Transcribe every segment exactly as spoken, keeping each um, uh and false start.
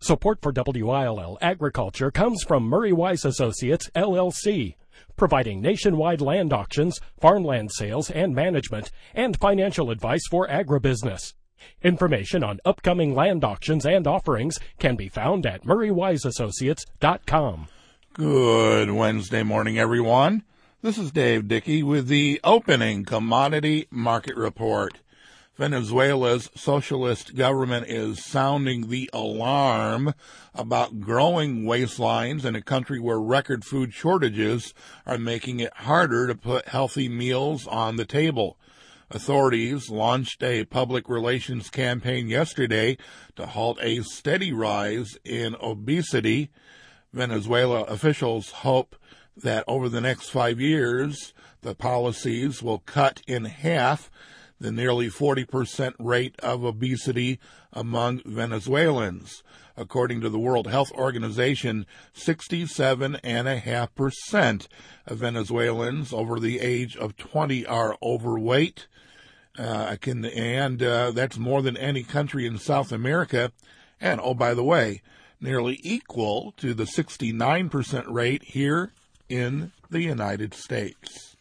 Support for W I L L Agriculture comes from Murray Wise Associates, L L C, providing nationwide land auctions, farmland sales and management, and financial advice for agribusiness. Information on upcoming land auctions and offerings can be found at murray wise associates dot com. Good Wednesday morning, everyone. This is Dave Dickey with the opening commodity market report. Venezuela's socialist government is sounding the alarm about growing waistlines in a country where record food shortages are making it harder to put healthy meals on the table. Authorities launched a public relations campaign yesterday to halt a steady rise in obesity. Venezuela officials hope that over the next five years, the policies will cut in half the nearly forty percent rate of obesity among Venezuelans. According to the World Health Organization, sixty-seven point five percent of Venezuelans over the age of twenty are overweight, uh, can, and uh, that's more than any country in South America, and, oh, by the way, nearly equal to the sixty-nine percent rate here in the United States.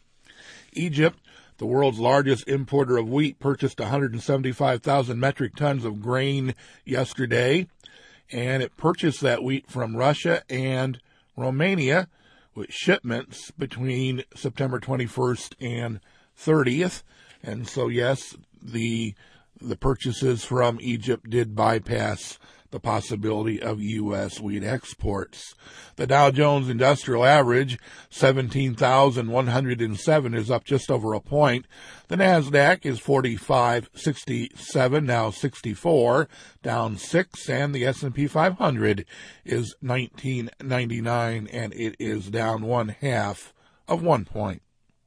Egypt, the world's largest importer of wheat, purchased one hundred seventy-five thousand metric tons of grain yesterday, and it purchased that wheat from Russia and Romania with shipments between September twenty-first and thirtieth. And so, yes, the the purchases from Egypt did bypass the possibility of U S wheat exports. The Dow Jones Industrial Average, seventeen thousand one hundred seven, is up just over a point. The NASDAQ is forty-five sixty-seven, now sixty-four, down six, and the S and P five hundred is nineteen ninety-nine, and it is down one half of one point.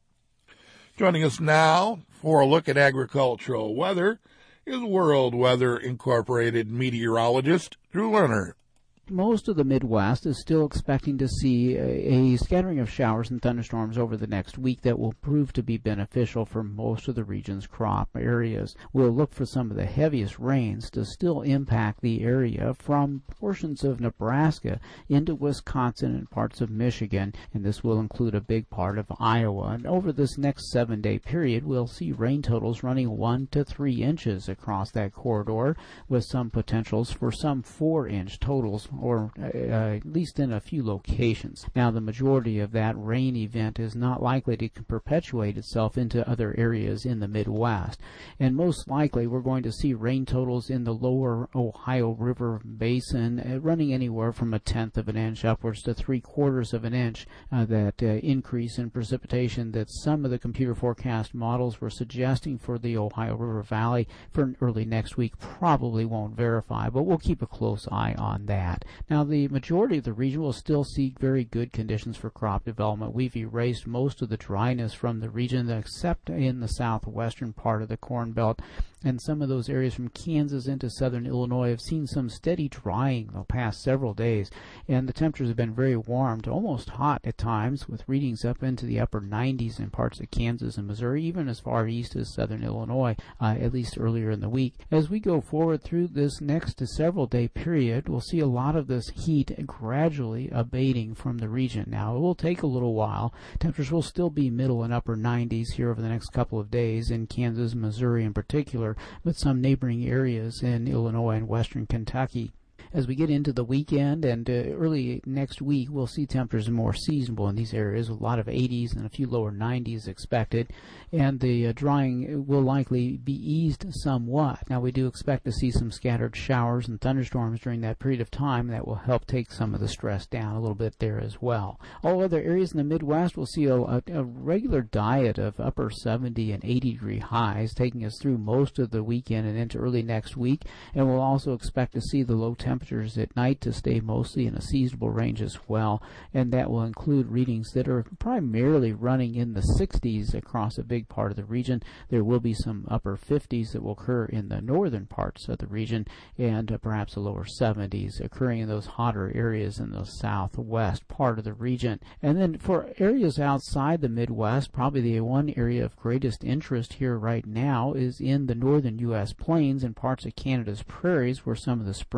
Joining us now for a look at agricultural weather is World Weather Incorporated meteorologist Drew Lerner. Most of the Midwest is still expecting to see a, a scattering of showers and thunderstorms over the next week that will prove to be beneficial for most of the region's crop areas. We'll look for some of the heaviest rains to still impact the area from portions of Nebraska into Wisconsin and parts of Michigan, and this will include a big part of Iowa. And over this next seven-day period, we'll see rain totals running one to three inches across that corridor, with some potentials for some four-inch totals, or uh, at least in a few locations. Now, the majority of that rain event is not likely to perpetuate itself into other areas in the Midwest, and most likely we're going to see rain totals in the lower Ohio River Basin uh, running anywhere from a tenth of an inch upwards to three quarters of an inch. Uh, that uh, increase in precipitation that some of the computer forecast models were suggesting for the Ohio River Valley for early next week probably won't verify, but we'll keep a close eye on that. Now, the majority of the region will still see very good conditions for crop development. We've erased most of the dryness from the region, except in the southwestern part of the Corn Belt. And some of those areas from Kansas into southern Illinois have seen some steady drying the past several days, and the temperatures have been very warm to almost hot at times, with readings up into the upper nineties in parts of Kansas and Missouri, even as far east as southern Illinois, uh, at least earlier in the week. As we go forward through this next several day period, we'll see a lot of this heat gradually abating from the region. Now, it will take a little while. Temperatures will still be middle and upper nineties here over the next couple of days in Kansas, Missouri in particular, but some neighboring areas in Illinois and western Kentucky. As we get into the weekend and uh, early next week, we'll see temperatures more seasonable in these areas, with a lot of eighties and a few lower nineties expected, and the uh, drying will likely be eased somewhat. Now, we do expect to see some scattered showers and thunderstorms during that period of time. That will help take some of the stress down a little bit there as well. All other areas in the Midwest will see a, a, a regular diet of upper seventy and eighty degree highs, taking us through most of the weekend and into early next week, and we'll also expect to see the low temperatures at night to stay mostly in a seasonable range as well, and that will include readings that are primarily running in the sixties across a big part of the region. There will be some upper fifties that will occur in the northern parts of the region, and uh, perhaps a lower seventies occurring in those hotter areas in the southwest part of the region. And then for areas outside the Midwest, probably the one area of greatest interest here right now is in the northern U S plains and parts of Canada's prairies, where some of the spring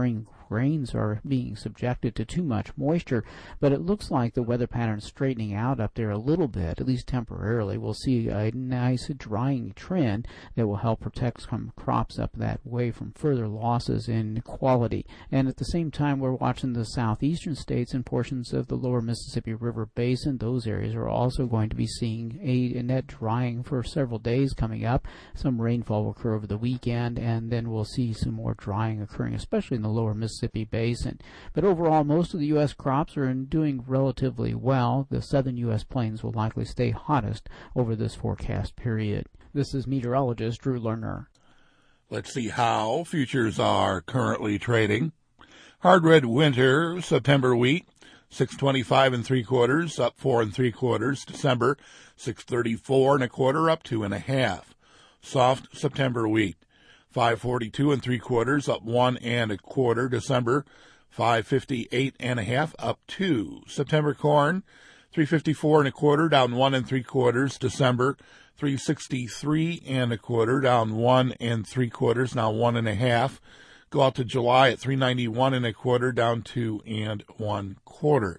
grains are being subjected to too much moisture, but it looks like the weather pattern straightening out up there a little bit, at least temporarily. We'll see a nice drying trend that will help protect some crops up that way from further losses in quality. And at the same time, we're watching the southeastern states and portions of the lower Mississippi River Basin. Those areas are also going to be seeing a, a net drying for several days coming up. Some rainfall will occur over the weekend, and then we'll see some more drying occurring, especially in the lower Mississippi Basin. But overall, most of the U S crops are doing relatively well. The southern U S plains will likely stay hottest over this forecast period. This is meteorologist Drew Lerner. Let's see how futures are currently trading. Hard red winter September wheat, six twenty-five and three quarters, up four and three quarters. December, six thirty-four and a quarter, up two and a half. Soft September wheat, five forty-two and three quarters, up one and a quarter. December, five fifty-eight and a half, up two. September corn, three fifty-four and a quarter, down one and three quarters. December, three sixty-three and a quarter, down one and three quarters, now one and a half. Go out to July at three ninety-one and a quarter, down two and one quarter.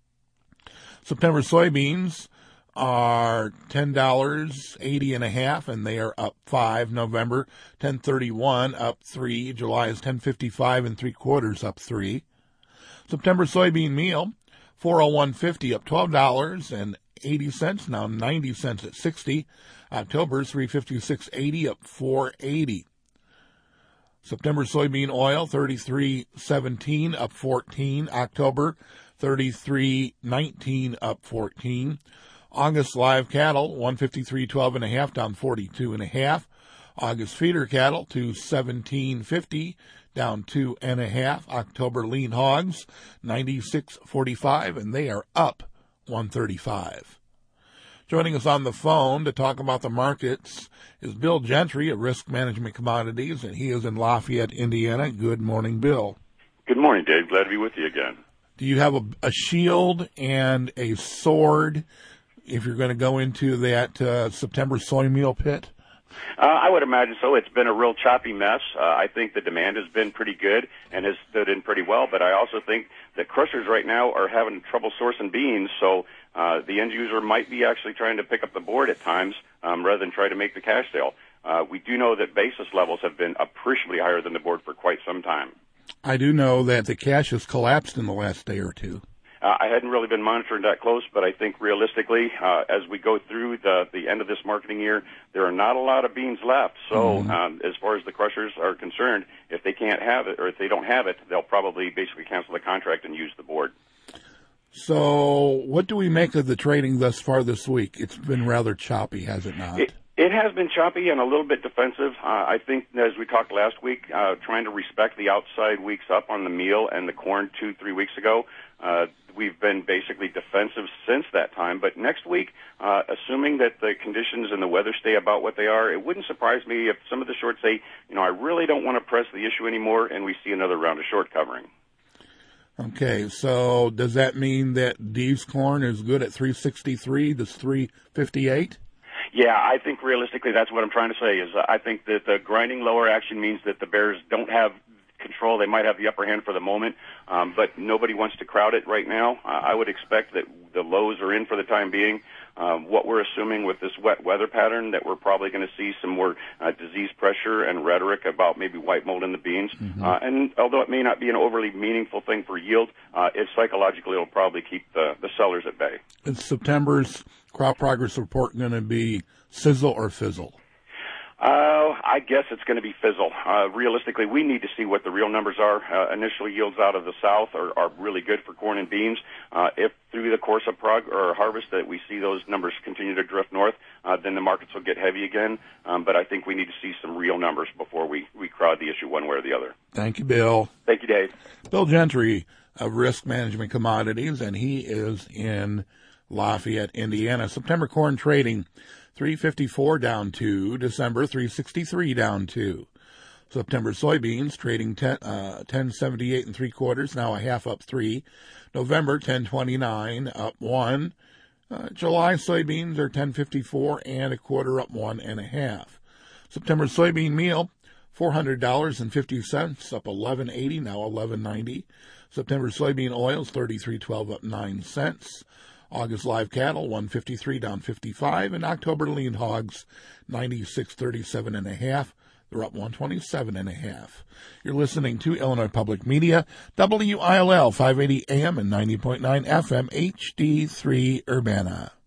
September soybeans are ten dollars eighty and a half, and they are up five. November, ten thirty-one, up three. July is ten fifty-five and three quarters, up three. September soybean meal, four oh one fifty, up twelve dollars and eighty cents, now ninety cents at sixty. October is three fifty-six eighty, up four eighty. September soybean oil, thirty-three seventeen, up fourteen. October, thirty-three nineteen, up fourteen. August live cattle, one fifty-three twelve and a half, down forty-two and a half. August feeder cattle, two seventeen fifty, down two and a half. October lean hogs, ninety-six forty-five, and they are up one thirty-five. Joining us on the phone to talk about the markets is Bill Gentry at Risk Management Commodities, and he is in Lafayette, Indiana. Good morning, Bill. Good morning, Dave. Glad to be with you again. Do you have a, a shield and a sword if you're going to go into that uh, September soy meal pit? Uh, I would imagine so. It's been a real choppy mess. Uh, I think the demand has been pretty good and has stood in pretty well, but I also think that crushers right now are having trouble sourcing beans, so uh, the end user might be actually trying to pick up the board at times um, rather than try to make the cash sale. Uh, we do know that basis levels have been appreciably higher than the board for quite some time. I do know that the cash has collapsed in the last day or two. Uh, I hadn't really been monitoring that close, but I think realistically, uh, as we go through the, the end of this marketing year, there are not a lot of beans left. So mm-hmm. um, as far as the crushers are concerned, if they can't have it or if they don't have it, they'll probably basically cancel the contract and use the board. So what do we make of the trading thus far this week? It's been rather choppy, has it not? It, It has been choppy and a little bit defensive. Uh, I think, as we talked last week, uh, trying to respect the outside weeks up on the meal and the corn two, three weeks ago. Uh, we've been basically defensive since that time. But next week, uh, assuming that the conditions and the weather stay about what they are, it wouldn't surprise me if some of the shorts say, you know, I really don't want to press the issue anymore, and we see another round of short covering. Okay, so does that mean that Dee's corn is good at three sixty-three, this three fifty-eight? Yeah, I think realistically that's what I'm trying to say is uh, I think that the grinding lower action means that the bears don't have control. They might have the upper hand for the moment, um, but nobody wants to crowd it right now. Uh, I would expect that the lows are in for the time being. Um, what we're assuming with this wet weather pattern, that we're probably going to see some more uh, disease pressure and rhetoric about maybe white mold in the beans. Mm-hmm. Uh, and although it may not be an overly meaningful thing for yield, uh, it psychologically it'll probably keep the, the sellers at bay. Is September's crop progress report going to be sizzle or fizzle? Uh, I guess it's going to be fizzle. Uh, realistically, we need to see what the real numbers are. Uh, initial yields out of the south are, are really good for corn and beans. Uh, if through the course of prog- or harvest that we see those numbers continue to drift north, uh, then the markets will get heavy again. Um, but I think we need to see some real numbers before we, we crowd the issue one way or the other. Thank you, Bill. Thank you, Dave. Bill Gentry of Risk Management Commodities, and he is in Lafayette, Indiana. September corn trading, three fifty-four down two. December, three sixty-three down two. September soybeans trading ten, uh, ten seventy-eight and three quarters, now a half up three. November, ten twenty-nine, up one. Uh, July soybeans are ten fifty-four and a quarter, up one and a half. September soybean meal, four hundred dollars and fifty cents, up eleven eighty, now eleven ninety. September soybean oils thirty-three twelve, up nine cents. August live cattle one fifty-three, down fifty-five, and October lean hogs ninety-six thirty-seven and a half. They're up one twenty-seven and a half. You're listening to Illinois Public Media, W I L L five eighty A M and ninety point nine F M, H D three Urbana.